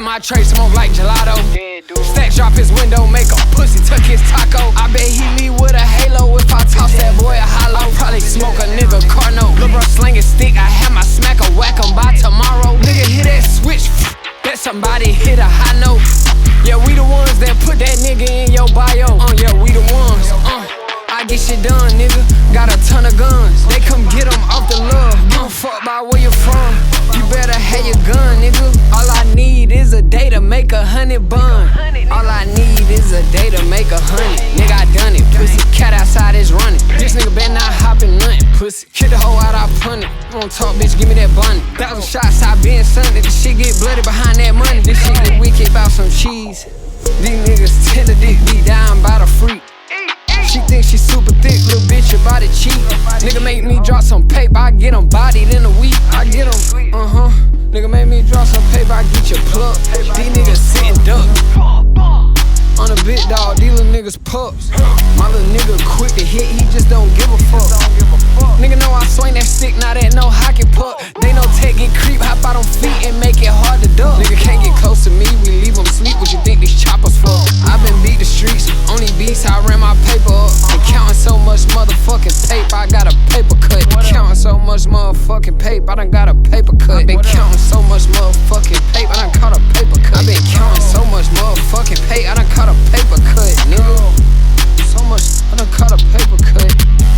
my tray, smoke like gelato. Stack drop his window, make a pussy tuck his taco. I bet he leave with a halo if I toss that boy a hollow. I'll probably smoke a nigga car note. Lil' bro slinging stick, I have my smack a whack him by tomorrow. Nigga hit that switch, let somebody hit a high note. Yeah, we the ones that put that nigga in your bio. Yeah, we the ones. I get shit done, nigga. Got a ton of guns. They come get them off the love. Give a fuck about where you from. You better have your gun, nigga. All I need is a day to make 100 bun. All I need is a day to make 100. Nigga, I done it. Pussy cat outside is running. This nigga better not hop in nothing. Pussy, kick the hoe out, I punt it. You don't talk, bitch, give me that bun. 1,000 shots, I been Sunday. This shit get bloody behind that money. This shit get wicked about some cheese. These niggas tend to dick be down by the freak. She think she super thick, little bitch, your body cheap. Nigga make me drop some paper, I get them bodied in a week. I get them, Nigga make me drop some paper, I get your plug. These niggas sitting duck. On a big dog, these little niggas pups. My little nigga quick to hit, he just don't give a fuck. Nigga know I swing that stick, now that no hockey puck. They know tech get creep, hop out on feet and make it hard to duck. Nigga can't get close to me, we leave them sleep. What you think these choppers for? I been beat the streets, only beats I ran my paper up. And counting so much motherfucking paper, I got a paper cut. Counting so much motherfucking paper, I done got a paper cut. Been counting so much motherfucking paper, I done caught a paper cut. I been counting so much motherfucking paper, I done caught a paper cut, nigga. So much, I done caught a paper cut.